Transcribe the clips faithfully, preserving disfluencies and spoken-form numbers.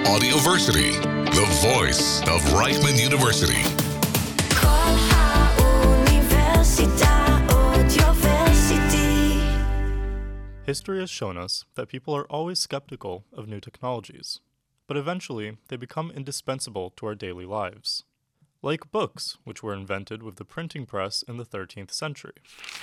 Audioversity, the voice of Reichman University. כל האוניברסיטה אודיוורסיטי. History has shown us that people are always skeptical of new technologies, but eventually they become indispensable to our daily lives. Like books, which were invented with the printing press in the thirteenth century.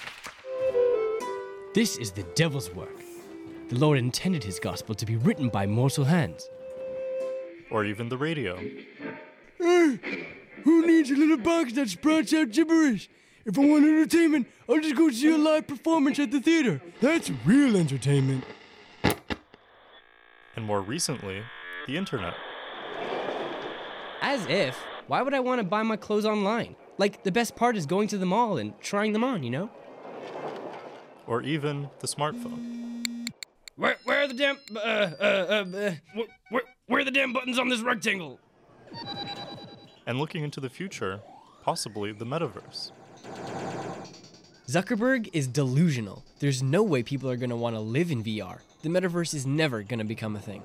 This is the devil's work. The Lord intended his gospel to be written by mortal hands. Or even the radio. Hey, who needs a little box that sprouts out gibberish? If I want entertainment, I'll just go see a live performance at the theater. That's real entertainment. And more recently, the internet. As if, why would I want to buy my clothes online? Like, the best part is going to the mall and trying them on, you know? Or even the smartphone. Where, where are the damn, uh, uh, uh, uh where, where are the damn buttons on this rectangle? And looking into the future, possibly the metaverse. Zuckerberg is delusional. There's no way people are going to want to live in V R. The metaverse is never going to become a thing.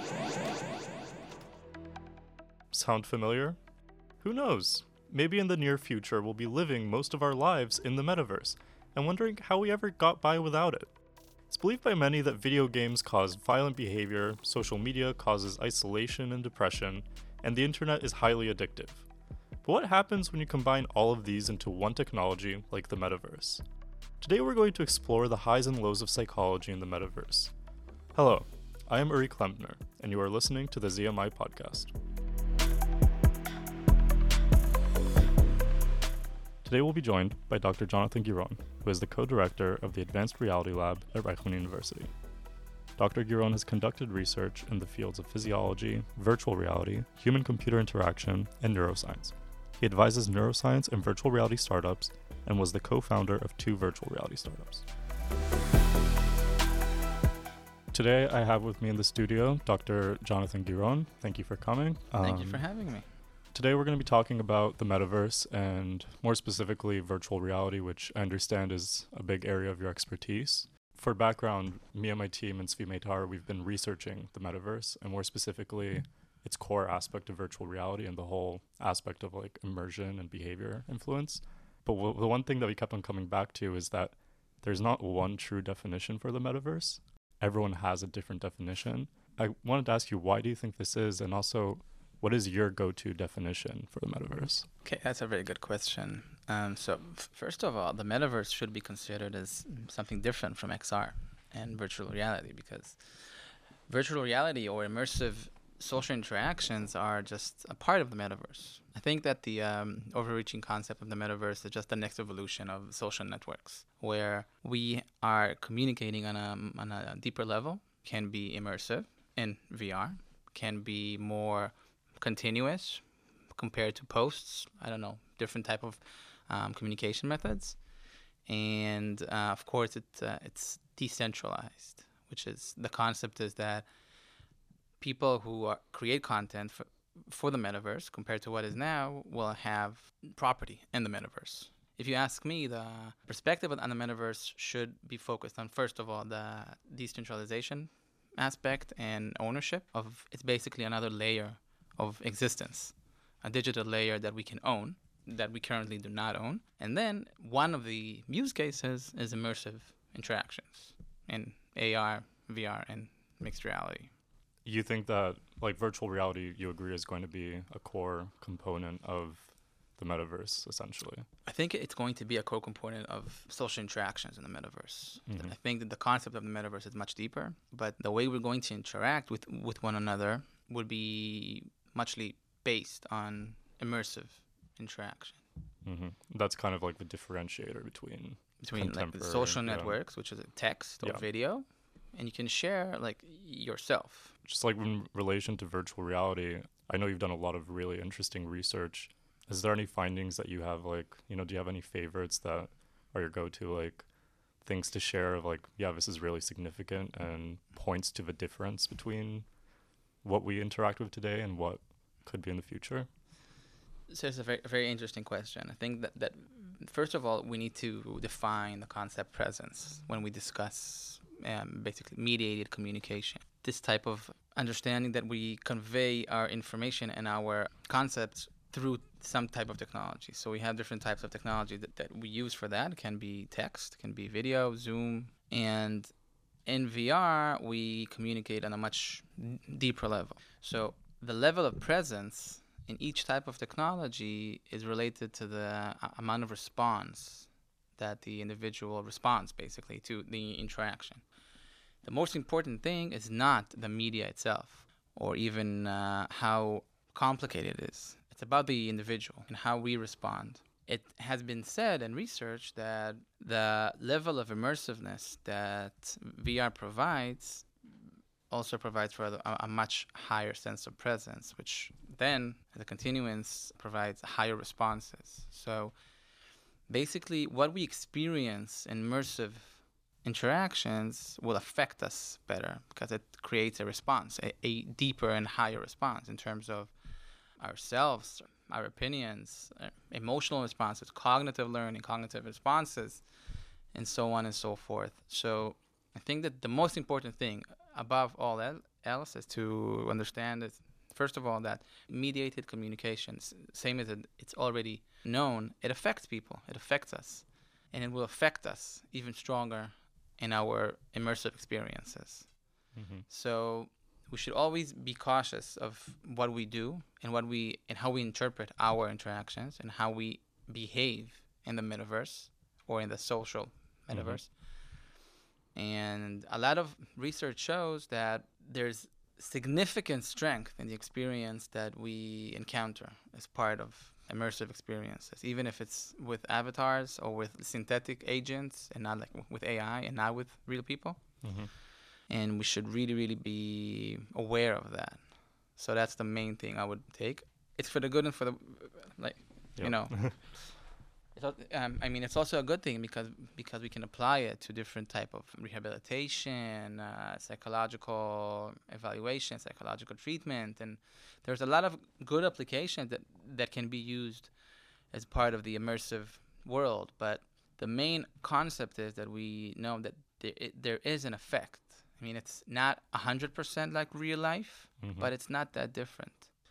Sound familiar? Who knows? Maybe in the near future we'll be living most of our lives in the metaverse and wondering how we ever got by without it. It's believed by many that video games cause violent behavior, social media causes isolation and depression, and the internet is highly addictive. But what happens when you combine all of these into one technology like the metaverse? Today we're going to explore the highs and lows of psychology in the metaverse. Hello, I am Uri Klempner, and you are listening to the Z M I podcast. Today we'll be joined by Doctor Jonathan Giron, who is the co-director of the Advanced Reality Lab at Reichman University. Doctor Giron has conducted research in the fields of physiology, virtual reality, human-computer interaction, and neuroscience. He advises neuroscience and virtual reality startups and was the co-founder of two virtual reality startups. Today I have with me in the studio Doctor Jonathan Giron. Thank you for coming. Thank Um, you for having me. Today we're going to be talking about the metaverse and more specifically virtual reality, which I understand is a big area of your expertise. For background, me and my team in Svi Meitar, we've been researching the metaverse and more specifically its core aspect of virtual reality and the whole aspect of like immersion and behavior influence. But w- the one thing that we kept on coming back to is that there's not one true definition for the metaverse. Everyone has a different definition. I wanted to ask you, why do you think this is? And also, what is your go-to definition for the metaverse? Okay, that's a very good question. Um, so f- first of all, the metaverse should be considered as something different from X R and virtual reality, because virtual reality or immersive social interactions are just a part of the metaverse. I think that the um, overreaching concept of the metaverse is just the next evolution of social networks, where we are communicating on a, on a deeper level, can be immersive in V R, can be more continuous compared to posts. I don't know, different type of um, communication methods. And uh, of course, it, uh, it's decentralized, which is the concept is that people who are, create content for, for the metaverse compared to what is now will have property in the metaverse. If you ask me, the perspective on the metaverse should be focused on, first of all, the decentralization aspect and ownership of, it's basically another layer of existence, a digital layer that we can own, that we currently do not own. And then one of the use cases is immersive interactions in A R, V R, and mixed reality. You think that like virtual reality, you agree, is going to be a core component of the metaverse, essentially? I think it's going to be a core component of social interactions in the metaverse. Mm-hmm. I think that the concept of the metaverse is much deeper, but the way we're going to interact with, with one another would be muchly based on immersive interaction. Mm-hmm. That's kind of like the differentiator between Between like the contemporary, social yeah. networks, which is a text or Yeah. video, and you can share like yourself. Just like in relation to virtual reality, I know you've done a lot of really interesting research. Is there any findings that you have, like, you know, do you have any favorites that are your go-to, like, things to share of like, yeah, this is really significant and points to the difference between what we interact with today and what could be in the future? So it's a very, very interesting question. I think that, that, first of all, we need to define the concept presence when we discuss um, basically mediated communication. This type of understanding that we convey our information and our concepts through some type of technology. So we have different types of technology that, that we use for that. It can be text, can be video, Zoom, and in V R, we communicate on a much deeper level. So the level of presence in each type of technology is related to the a- amount of response that the individual responds, basically, to the interaction. The most important thing is not the media itself or even uh, how complicated it is. It's about the individual and how we respond. It has been said in research that the level of immersiveness that V R provides also provides for a, a much higher sense of presence, which then, as a continuance, provides higher responses. So basically, what we experience in immersive interactions will affect us better because it creates a response, a, a deeper and higher response in terms of ourselves, our opinions, uh, emotional responses, cognitive learning, cognitive responses, and so on and so forth. So I think that the most important thing above all el- else is to understand is, first of all, that mediated communications, same as it, it's already known, it affects people, it affects us, and it will affect us even stronger in our immersive experiences. Mm-hmm. So we should always be cautious of what we do and what we and how we interpret our interactions and how we behave in the metaverse or in the social metaverse. Mm-hmm. And a lot of research shows that there's significant strength in the experience that we encounter as part of immersive experiences, even if it's with avatars or with synthetic agents and not like with A I and not with real people. Mm-hmm. And we should really, really be aware of that. So that's the main thing I would take. It's for the good and for the, like, yep. you know. It's, um, I mean, it's also a good thing because because we can apply it to different type of rehabilitation, uh, psychological evaluation, psychological treatment, and there's a lot of good applications that, that can be used as part of the immersive world. But the main concept is that we know that there, it, there is an effect. I mean, it's not one hundred percent like real life, mm-hmm. but it's not that different.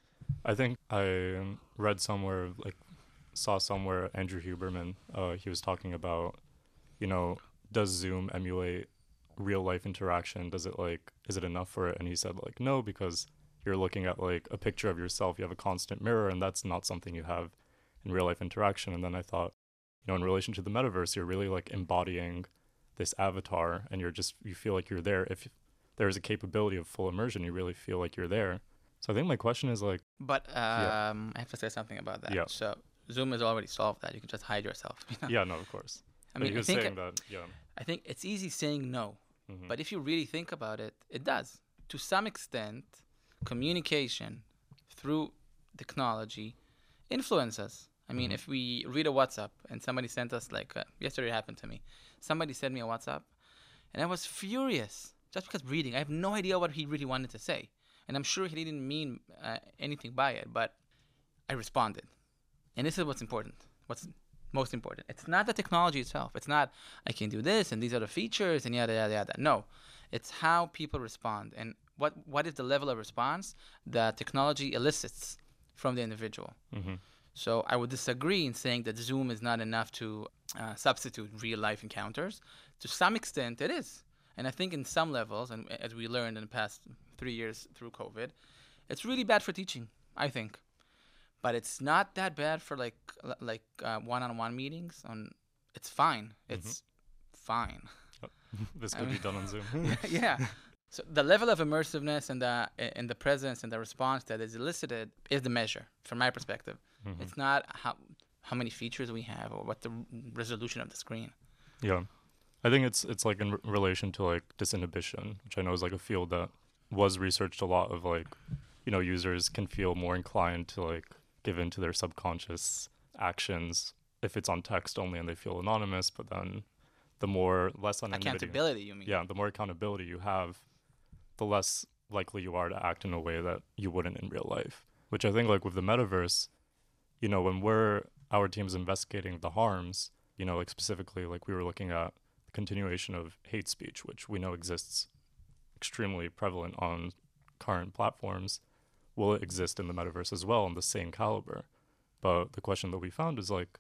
I think I um, read somewhere, like, saw somewhere Andrew Huberman, uh, he was talking about, you know, does Zoom emulate real life interaction? Does it, like, is it enough for it? And he said, like, no, because you're looking at, like, a picture of yourself. You have a constant mirror, and that's not something you have in real life interaction. And then I thought, you know, in relation to the metaverse, you're really, like, embodying this avatar, and you're just, you feel like you're there. If there's a capability of full immersion, you really feel like you're there. So I think my question is, like... But um, yeah. I have to say something about that. Yeah. So Zoom has already solved that. You can just hide yourself. You know? Yeah, no, of course. I mean, he was I think saying it, that, yeah. I think it's easy saying no. Mm-hmm. But if you really think about it, it does. To some extent, communication through technology influences. I mean, mm-hmm. if we read a WhatsApp and somebody sent us, like, uh, yesterday it happened to me. Somebody sent me a WhatsApp, and I was furious just because reading. I have no idea what he really wanted to say. And I'm sure he didn't mean uh, anything by it, but I responded. And this is what's important, what's most important. It's not the technology itself. It's not, I can do this, and these are the features, and yada, yada, yada. No, it's how people respond. And what what is the level of response that technology elicits from the individual. Mm-hmm. So I would disagree in saying that Zoom is not enough to uh, substitute real-life encounters. To some extent, it is. And I think in some levels, and as we learned in the past three years through COVID, it's really bad for teaching, I think. But it's not that bad for like like uh, one-on-one meetings. On It's fine. It's mm-hmm. fine. Oh, this could I mean, be done on Zoom. Yeah. So the level of immersiveness and the and the presence and the response that is elicited is the measure, from my perspective. Mm-hmm. It's not how how many features we have or what the resolution of the screen. Yeah. I think it's it's like in re- relation to like disinhibition, which I know is like a field that was researched a lot of, like, you know, users can feel more inclined to like give in to their subconscious actions if it's on text only and they feel anonymous, but then the more less anonymity. Accountability, you mean? Yeah, the more accountability you have, the less likely you are to act in a way that you wouldn't in real life. Which I think, like, with the metaverse, you know, when we're, our team's investigating the harms, you know, like specifically, like we were looking at continuation of hate speech, which we know exists extremely prevalent on current platforms, will it exist in the metaverse as well in the same caliber? But the question that we found is like,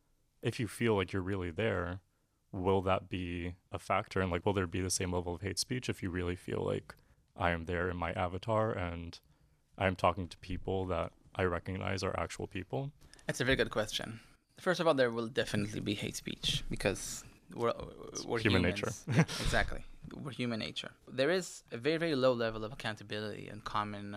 if you feel like you're really there, will that be a factor? And like, will there be the same level of hate speech if you really feel like I am there in my avatar and I am talking to people that I recognize are actual people? That's a very good question. First of all, there will definitely be hate speech because we're, we're human humans. nature. Yeah, exactly. We're human nature. There is a very, very low level of accountability in common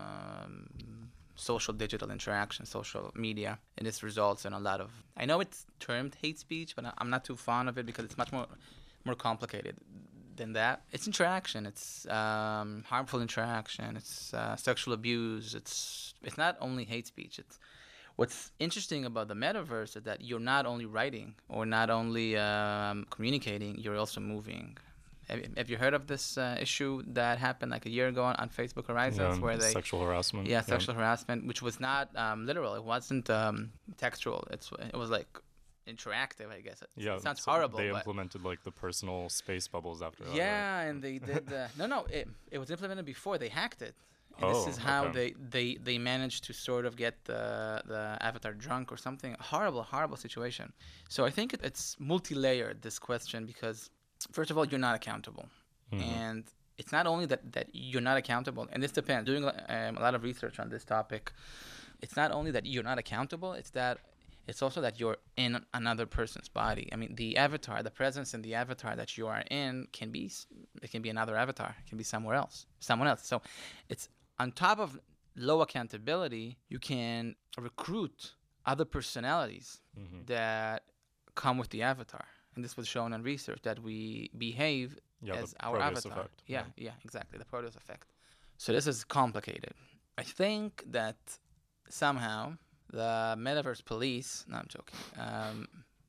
um, social digital interaction, social media, and this results in a lot of, I know it's termed hate speech, but I'm not too fond of it because it's much more more complicated than that. It's interaction, it's um, harmful interaction, it's uh, sexual abuse, it's it's not only hate speech. It's what's interesting about the metaverse is that you're not only writing or not only um, communicating, you're also moving. Have, have you heard of this uh, issue that happened like a year ago on, on Facebook Horizons, Yeah, where they sexual harassment. yeah sexual harassment, which was not um, literal. It wasn't um, textual. It's it was like interactive, I guess. It, Yeah, it sounds so horrible. They but implemented like the personal space bubbles after that. yeah, right? and they did. Uh, no, no, it it was implemented before they hacked it. And Oh, this is how okay. they, they, they managed to sort of get the the avatar drunk or something. Horrible, horrible situation. So I think it, it's multi-layered, this question, because first of all, you're not accountable. Mhm. And it's not only that, that you're not accountable, and this depends. Doing um, a lot of research on this topic, it's not only that you're not accountable, it's that it's also that you're in another person's body. I mean, the avatar, the presence in the avatar that you are in can be, s- it can be another avatar. It can be somewhere else, someone else. So it's on top of low accountability, you can recruit other personalities Mhm. that come with the avatar. And this was shown in research that we behave Yeah, as the our Proteus avatar. effect. Yeah, yeah, exactly. The Proteus effect. So this is complicated. I think that somehow the metaverse police, no, I'm joking. Um,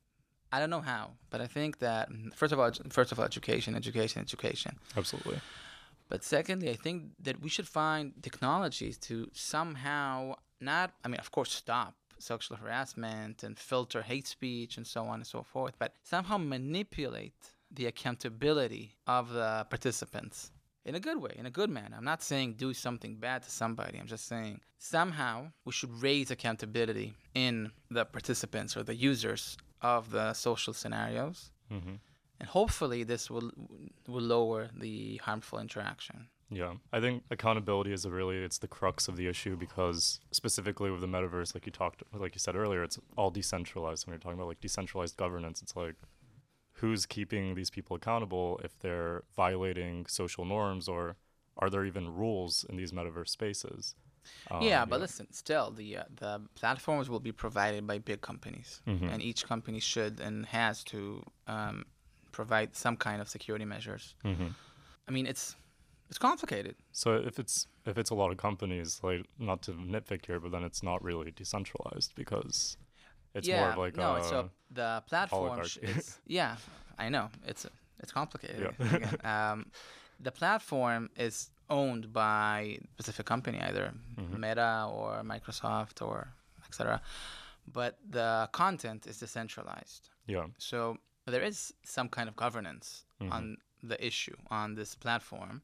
I don't know how, but I think that first of all, first of all, education, education, education. Absolutely. But secondly, I think that we should find technologies to somehow not, I mean, of course, stop sexual harassment and filter hate speech and so on and so forth, but somehow manipulate the accountability of the participants in a good way, in a good manner. I'm not saying do something bad to somebody. I'm just saying somehow we should raise accountability in the participants or the users of the social scenarios. hmm And hopefully this will will lower the harmful interaction. Yeah, I think accountability is a really, it's the crux of the issue, because specifically with the metaverse, like you talked, like you said earlier, it's all decentralized. When you're talking about like decentralized governance, it's like, who's keeping these people accountable if they're violating social norms, or are there even rules in these metaverse spaces? Um, yeah, but listen, still the uh, the platforms will be provided by big companies, Mhm. and each company should and has to um, provide some kind of security measures. hmm I mean, it's it's complicated. So if it's if it's a lot of companies, like, not to nitpick here, but then it's not really decentralized, because it's yeah, more of like no, a, so the platform, sh- oligarchy. it's, yeah, I know it's it's complicated. Yeah. Again. um, the platform is owned by a specific company, either Mhm. Meta or Microsoft or et cetera. But the content is decentralized, yeah. so there is some kind of governance Mhm. on the issue on this platform.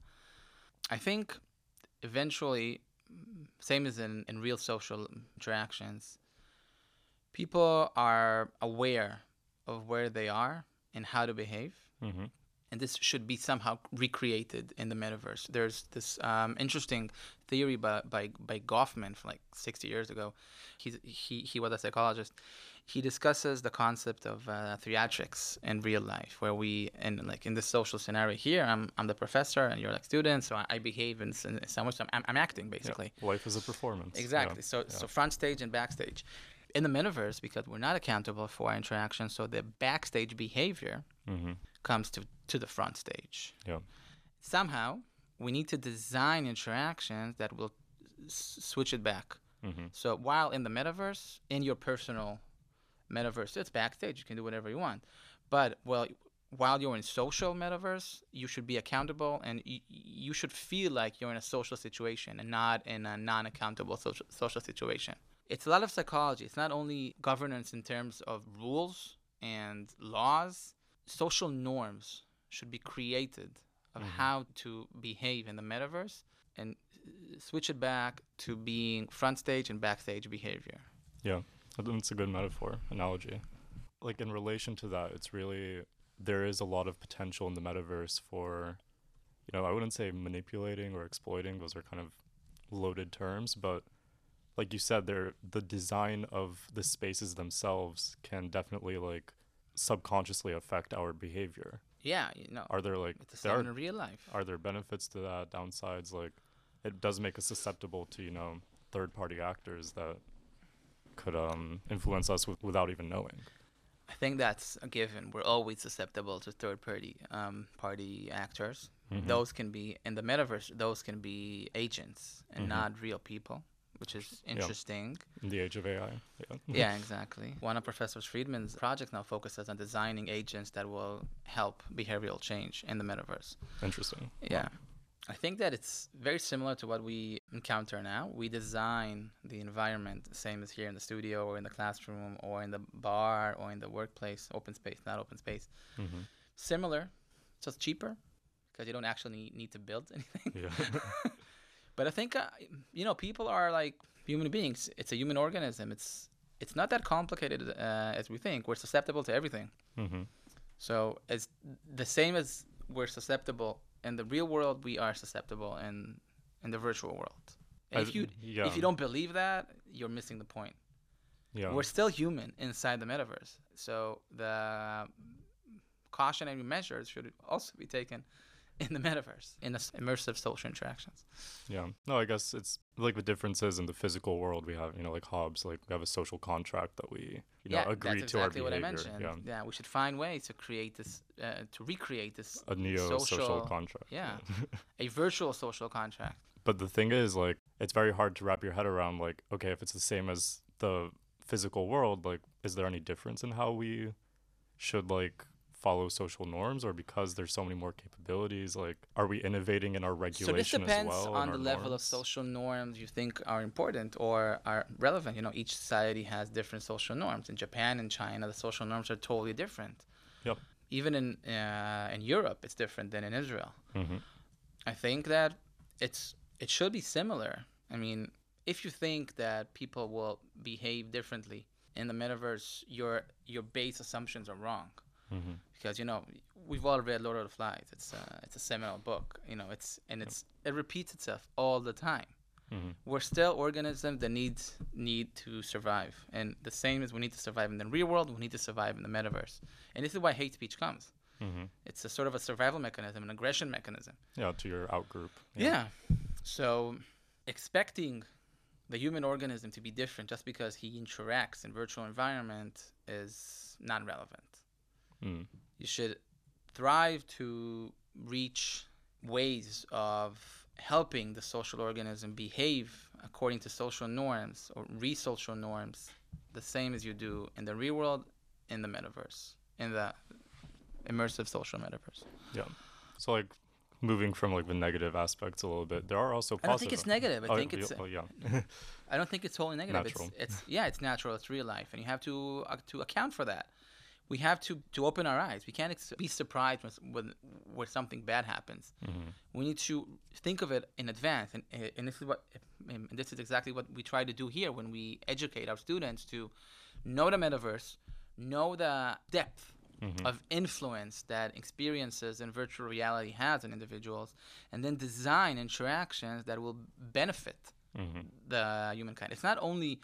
I think eventually, same as in, in real social interactions, people are aware of where they are and how to behave. hmm And this should be somehow recreated in the metaverse. There's this um, interesting theory by, by, by Goffman from like sixty years ago. He's, he, he was a psychologist. He discusses the concept of uh, theatrics in real life, where we, and like in this social scenario here, I'm, I'm the professor and you're like students, so I, I behave in, s- in some way. So I'm, I'm acting basically. Yeah. Life is a performance. Exactly. Yeah. So yeah. so front stage and backstage. In the metaverse, because we're not accountable for our interaction, so the backstage behavior hmm comes to, to the front stage. Yeah. Somehow, we need to design interactions that will s- switch it back. hmm So while in the metaverse, in your personal metaverse, it's backstage. You can do whatever you want. But well, while you're in social metaverse, you should be accountable, and y- you should feel like you're in a social situation and not in a non-accountable social, social situation. It's a lot of psychology. It's not only governance in terms of rules and laws. social norms should be created of Mhm. how to behave in the metaverse and uh, switch it back to being front stage and backstage behavior. Yeah, I think it's a good metaphor, analogy. Like in relation to that, it's really, there is a lot of potential in the metaverse for, you know, I wouldn't say manipulating or exploiting, those are kind of loaded terms, but like you said, there, the design of the spaces themselves can definitely like subconsciously affect our behavior. Yeah, you know, Are there like, it's the there same are, in real life. are there benefits to that, downsides? Like, it does make us susceptible to, you know, third-party actors that could um, influence us with, without even knowing. I think that's a given. We're always susceptible to third-party um, party actors. Mhm. Those can be in the metaverse. Those can be agents and Mhm. not real people, which is Yeah. interesting. In the age of A I. Yeah. Yeah, exactly. One of Professor Friedman's projects now focuses on designing agents that will help behavioral change in the metaverse. Interesting. Yeah. I think that it's very similar to what we encounter now. We design the environment the same as here in the studio or in the classroom or in the bar or in the workplace, open space, not open space. Hmm. Similar, just cheaper because you don't actually need to build anything. Yeah. But I think, uh, you know, people are like human beings. It's a human organism. It's it's not that complicated uh, as we think. We're susceptible to everything. Hmm. So it's the same as we're susceptible in the real world, we are susceptible in in the virtual world. And I- if you yeah. if you don't believe that, you're missing the point. Yeah. We're still human inside the metaverse. So the cautionary measures should also be taken in the metaverse, in the s- immersive social interactions. Yeah. No, I guess it's like the differences in the physical world. We have, you know, like Hobbes, like we have a social contract that we, you yeah, know, agree that's to our exactly what I behavior. mentioned. Yeah. Yeah. we should find ways to create this, uh, to recreate this A neo-social social, contract. yeah, a virtual social contract. But the thing is, like, it's very hard to wrap your head around, like, okay, if it's the same as the physical world, like, is there any difference in how we should, like, follow social norms? Or because there's so many more capabilities, like, are we innovating in our So this regulation depends as well? on and the our level of norms? social norms you think are important or are relevant. You know, each society has different social norms. In Japan and China, the social norms are totally different. Yep. Even in uh, in Europe, it's different than in Israel. Hmm. I think that it's it should be similar. I mean, if you think that people will behave differently in the metaverse, your your base assumptions are wrong. Hmm. Because you know we've all read Lord of the Flies. It's a, it's a seminal book. You know it's and it's it repeats itself all the time. Hmm. We're still organisms that need need to survive, and the same as we need to survive in the real world, we need to survive in the metaverse. And this is why hate speech comes. Hmm. It's a sort of a survival mechanism, an aggression mechanism. Yeah, to your outgroup. Yeah. So expecting the human organism to be different just because he interacts in virtual environment is not relevant. Mm. You should thrive to reach ways of helping the social organism behave according to social norms or re-social norms, the same as you do in the real world, in the metaverse, in the immersive social metaverse. Yeah. So, like, moving from, like, the negative aspects a little bit, there are also I positive. don't think it's negative. I Oh, think yeah, it's. oh, yeah. I don't think it's totally negative. Natural. It's, it's yeah, it's natural. It's real life, and you have to uh, to account for that. We have to to open our eyes. We can't ex- be surprised when, when when something bad happens. Mhm. We need to think of it in advance, and and this is what and this is exactly what we try to do here when we educate our students to know the metaverse, know the depth Mhm. of influence that experiences in virtual reality has on individuals, and then design interactions that will benefit Mhm. the humankind. It's not only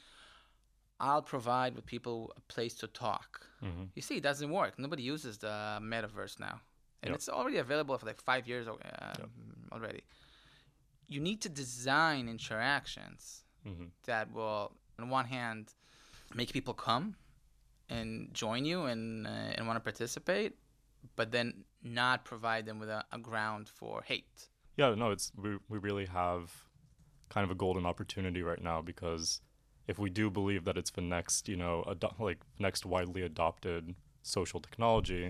I'll provide with people a place to talk. Mhm. You see, it doesn't work. Nobody uses the metaverse now, and Yep. it's already available for like five years uh, Yep. already. You need to design interactions Mhm. that will, on one hand, make people come and join you and uh, and want to participate, but then not provide them with a, a ground for hate. Yeah, no, it's we we really have kind of a golden opportunity right now, because if we do believe that it's the next, you know, ado- like next widely adopted social technology,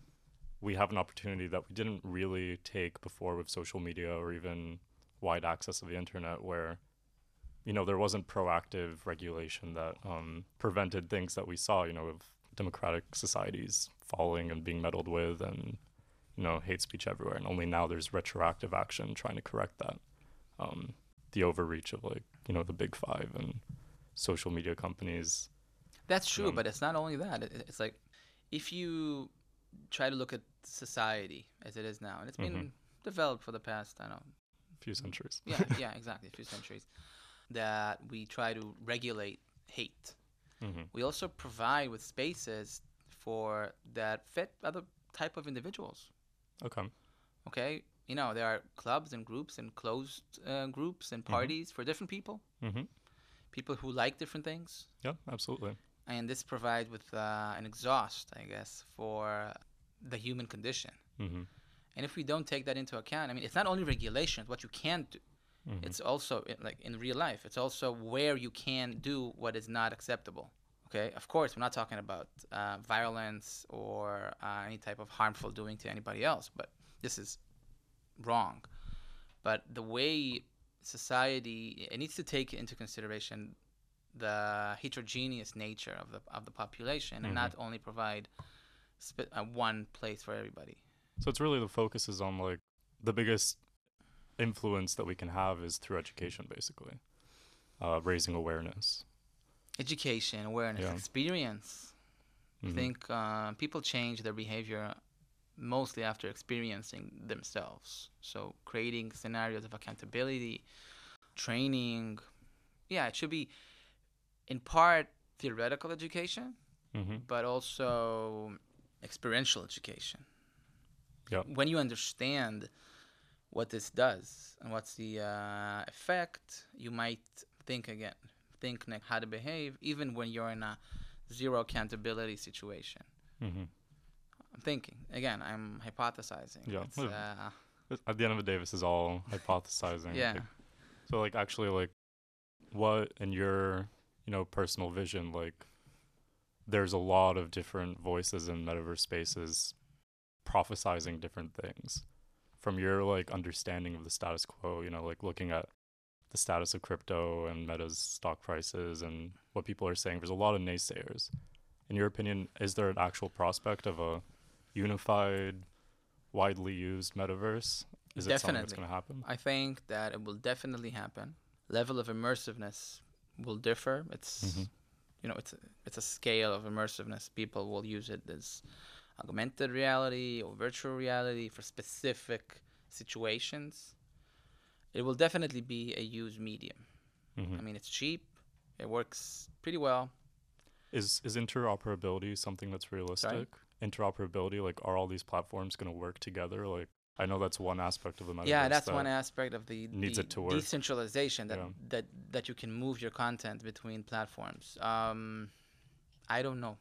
we have an opportunity that we didn't really take before with social media or even wide access of the internet, where, you know, there wasn't proactive regulation that um, prevented things that we saw, you know, with democratic societies falling and being meddled with, and you know, hate speech everywhere. And only now there's retroactive action trying to correct that. Um, the overreach of like, you know, the big five and social media companies. That's true, know. but it's not only that. It, it's like if you try to look at society as it is now, and it's been Mhm. developed for the past, I don't know, Few centuries. yeah, yeah, exactly, a few centuries, that we try to regulate hate. hmm We also provide with spaces for that fit other type of individuals. Okay. Okay, you know, there are clubs and groups and closed uh, groups and Mhm. parties for different people, hmm people who like different things. Yeah, absolutely. And this provides with uh, an exhaust, I guess, for the human condition. hmm And if we don't take that into account, I mean, it's not only regulation, what you can't do. hmm It's also i- like in real life. It's also where you can do what is not acceptable. Okay, of course, we're not talking about uh, violence or uh, any type of harmful doing to anybody else, but this is wrong. But the way society, it needs to take into consideration the heterogeneous nature of the of the population, and Mhm. not only provide sp- uh, one place for everybody. So it's really the focus is on like the biggest influence that we can have is through education, basically, uh, raising awareness. Education, awareness, Yeah. experience. I Mhm. think uh, people change their behavior mostly after experiencing themselves. So creating scenarios of accountability, training. Yeah, it should be in part theoretical education, Mhm. but also experiential education. Yeah. When you understand what this does and what's the uh, effect, you might think again, think like how to behave, even when you're in a zero accountability situation. Mhm. I'm thinking again. I'm hypothesizing. Yeah. It's, uh, At the end of the day, this is all hypothesizing. yeah. Like, so, like, actually, like, what in your, you know, personal vision, like, there's a lot of different voices in metaverse spaces prophesizing different things. From your, like, understanding of the status quo, you know, like, looking at the status of crypto and Meta's stock prices and what people are saying, there's a lot of naysayers. In your opinion, is there an actual prospect of a unified, widely used metaverse? Is it something that's Definitely. going to happen? I think that it will definitely happen. Level of immersiveness will differ. It's Mhm. you know, it's a, it's a scale of immersiveness. People will use it as augmented reality or virtual reality for specific situations. It will definitely be a used medium. Mhm. I mean, it's cheap. It works pretty well. Is is interoperability something that's realistic? Interoperability, like, are all these platforms going to work together? Like, I know that's one aspect of the metaverse. Yeah, that's that one aspect of the, needs the it to work. decentralization that, Yeah. that that you can move your content between platforms. Um, I don't know.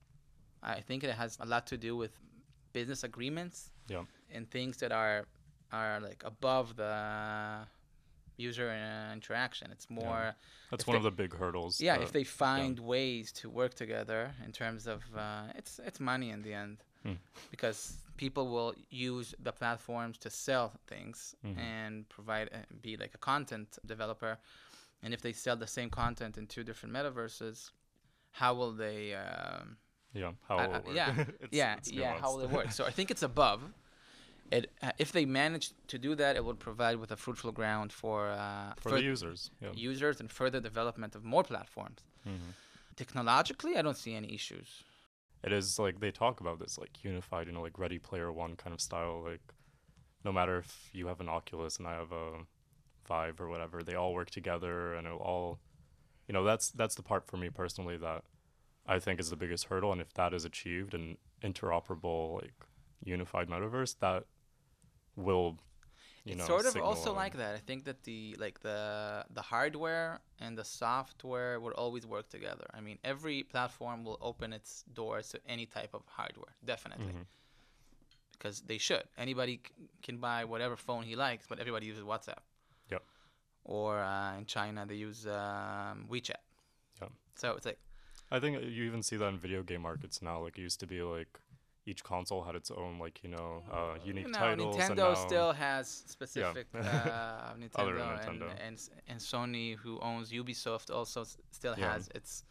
I think it has a lot to do with business agreements Yeah. and things that are are like above the user uh, interaction. It's more That's If one they- of the big hurdles. yeah. that- If they find ways to work together in terms of uh, it's it's money in the end, Hmm. because people will use the platforms to sell things Mhm. and provide uh, be like a content developer, and if they sell the same content in two different metaverses, how will they? Um, Yeah. How I- will I- it work? yeah, It's- yeah, it's yeah. How will it nuanced. work? So I think it's above. It uh, if they manage to do that, it would provide with a fruitful ground for uh, For fur- the users. Yeah. users and further development of more platforms. Mhm. Technologically, I don't see any issues. It is like they talk about this like unified, you know, like Ready Player One kind of style. Like, no matter if you have an Oculus and I have a Vive or whatever, they all work together and it'll all, you know, that's that's the part for me personally that I think is the biggest hurdle. And if that is achieved, an interoperable, like, unified metaverse, that will, you It's know, sort of signal also a- like that. I think that the like the the hardware and the software will always work together. I mean, every platform will open its doors to any type of hardware, definitely, Mhm. because they should. Anybody c- can buy whatever phone he likes, but everybody uses WhatsApp. Yep. Or uh, in China, they use um, WeChat. Yeah. So it's like I think you even see that in video game markets now. Like, it used to be like each console had its own, like, you know, uh, unique no, titles. and Nintendo now, still has specific uh, Nintendo, Other than and, Nintendo. and and Sony, who owns Ubisoft, also s- still Yeah. has its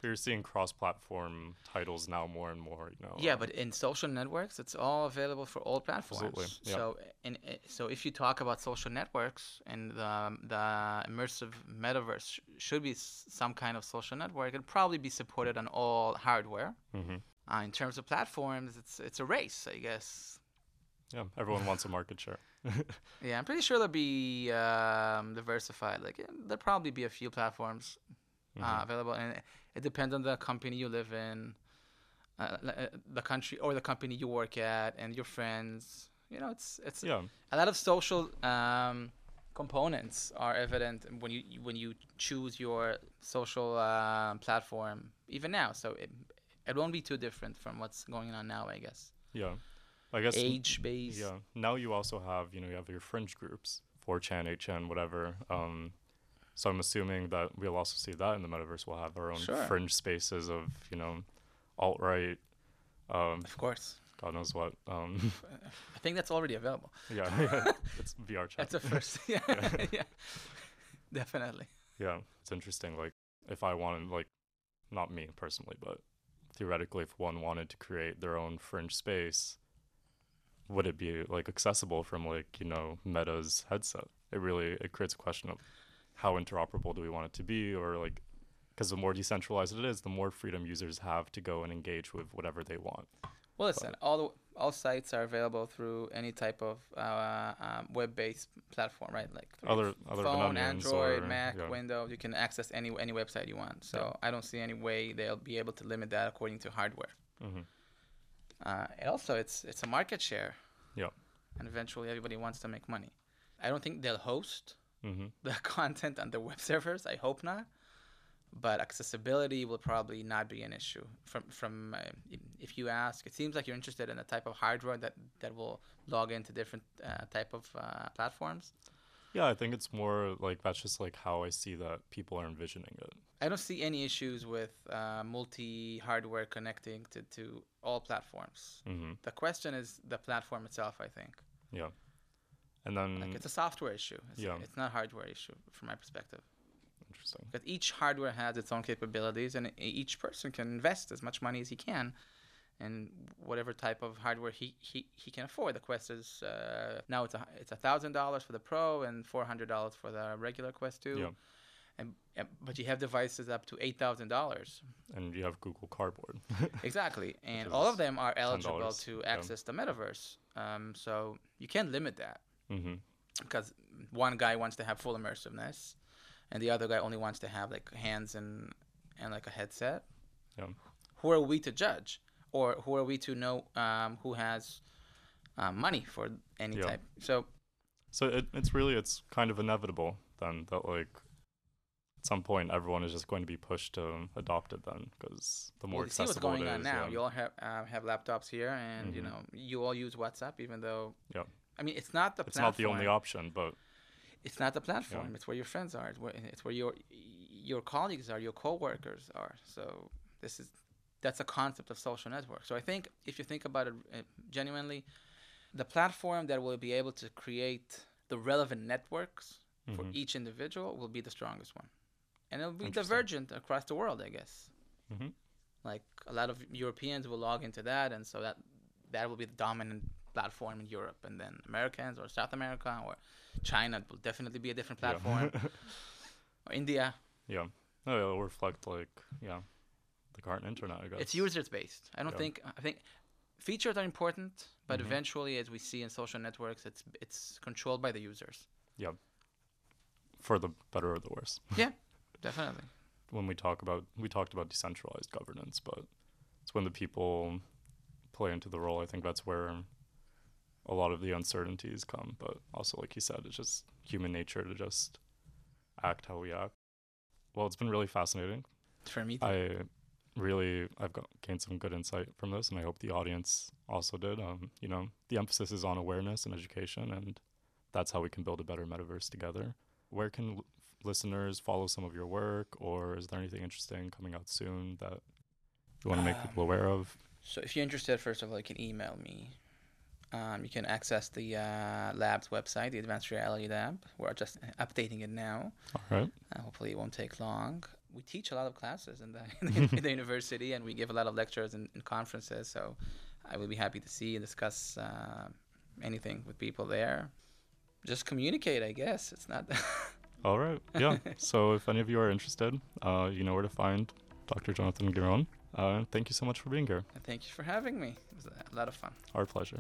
You're seeing cross-platform titles now more and more, you know. Yeah, um, but in social networks, it's all available for all platforms. Absolutely, yeah. So, in, i- so if you talk about social networks and the the immersive metaverse sh- should be s- some kind of social network, it'd probably be supported on all hardware. mhm. Uh, in terms of platforms, it's it's a race, I guess. Yeah, everyone wants a market share. Yeah, I'm pretty sure they'll be um, diversified. Like, eh, there'll probably be a few platforms uh, Mhm. available, and it, it depends on the company you live in, uh, li- uh, the country or the company you work at, and your friends. You know, it's it's Yeah, a lot of social um, components are evident when you when you choose your social uh, platform. Even now, so it it won't be too different from what's going on now, I guess. yeah. I guess n- Age based. yeah. Now you also have, you know, you have your fringe groups, four chan, eight chan, whatever. Um, so I'm assuming that we'll also see that in the metaverse. We'll have our own Sure. fringe spaces of, you know, alt-right, um, Of course. God knows what. Um, I think that's already available. yeah, yeah, it's V R chat. That's a first. Yeah, Yeah. yeah, definitely. Yeah, it's interesting. Like, if I wanted, like, not me personally, but theoretically, if one wanted to create their own fringe space, would it be like accessible from like you know Meta's headset? It really it creates a question of how interoperable do we want it to be, or like because the more decentralized it is, the more freedom users have to go and engage with whatever they want. Well, listen, all the, all sites are available through any type of uh, um, web-based platform, right? Like through your Other f- other than phone, Onions Android, or- Mac, yeah. Windows. You can access any any website you want. So I don't see any way they'll be able to limit that according to hardware. hmm Uh, and also, it's it's a market share, Yeah. and eventually everybody wants to make money. I don't think they'll host hmm the content on the web servers. I hope not. But accessibility will probably not be an issue. From from uh, if you ask, it seems like you're interested in the type of hardware that, that will log into different uh, type of uh, platforms. Yeah, I think it's more like that's just like how I see that people are envisioning it. I don't see any issues with uh, multi hardware connecting to, to all platforms. hmm The question is the platform itself. I think Yeah, and then like it's a software issue. It's, Yeah. it's not a hardware issue from my perspective. interesting. Because each hardware has its own capabilities, and e- each person can invest as much money as he can in whatever type of hardware he, he, he can afford. The Quest is uh, now it's a it's a thousand dollars for the Pro and four hundred dollars for the regular Quest two. Yeah, And, and but you have devices up to eight thousand dollars. and you have Google Cardboard. Exactly, and Which all of is them are eligible ten dollars, to yeah. access the metaverse. Um, so you can't limit that hmm because one guy wants to have full immersiveness, and the other guy only wants to have like hands and and like a headset. Yeah. Who are we to judge, or who are we to know um, who has um, money for any Yeah. type? So So it, it's really it's kind of inevitable then that like at some point everyone is just going to be pushed to adopt it then because the more well, you see what's accessible going it on is. now. Yeah. You all have um, have laptops here, and you Mhm. know you all use WhatsApp, even though Yeah. I mean it's not the It's not the only platform. option, but It's not the platform. It's where your friends are. It's where, it's where your your colleagues are, your coworkers are. So this is that's a concept of social network. So I think if you think about it uh, genuinely, the platform that will be able to create the relevant networks for Mhm. each individual will be the strongest one, and it'll be Interesting. divergent across the world, I guess. hmm Like a lot of Europeans will log into that, and so that that will be the dominant platform in Europe, and then Americans or South America or China will definitely be a different platform, or India. yeah. No, it'll reflect like yeah, the current internet. I guess It's users based. I don't Yeah. think I think features are important, but Mhm. eventually, as we see in social networks, it's it's controlled by the users. for the better or the worse. Yeah, definitely. When we talk about we talked about decentralized governance, but it's when the people play into the role. I think that's where a lot of the uncertainties come. But also, like you said, it's just human nature to just act how we act. Well, it's been really fascinating. For me, too. I really I've got gained some good insight from this, and I hope the audience also did. Um, you know, the emphasis is on awareness and education, and that's how we can build a better metaverse together. Where can l- listeners follow some of your work, or is there anything interesting coming out soon that you want to make people aware of? So if you're interested, first of all, you can email me. Um, you can access the uh, lab's website, the Advanced Reality Lab. We're just updating it now. All right. Uh, hopefully, it won't take long. we teach a lot of classes in the in the university, and we give a lot of lectures and, and conferences. So I will be happy to see and discuss uh, anything with people there. Just communicate, I guess. It's not. All right. Yeah. So if any of you are interested, uh, you know where to find Doctor Jonathan Giron. Uh, thank you so much for being here. And thank you for having me. It was a lot of fun. Our pleasure.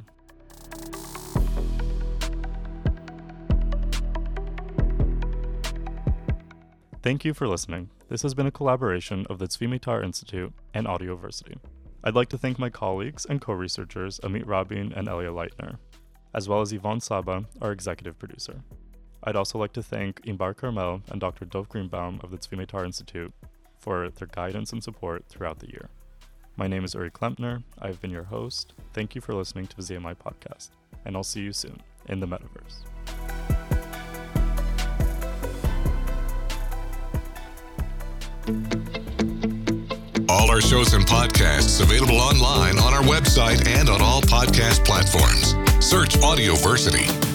Thank you for listening. This has been a collaboration of the Tzvi Meitar Institute and Audioversity. I'd like to thank my colleagues and co-researchers Amit Rabin and Elia Leitner, as well as Yvonne Saba, our executive producer. I'd also like to thank Imbar Carmel and Doctor Dov Greenbaum of the Tzvi Meitar Institute for their guidance and support throughout the year. My name is Uri Klempner. I've been your host. Thank you for listening to the Z M I podcast, and I'll see you soon in the metaverse. All our shows and podcasts available online on our website and on all podcast platforms. Search Audioversity.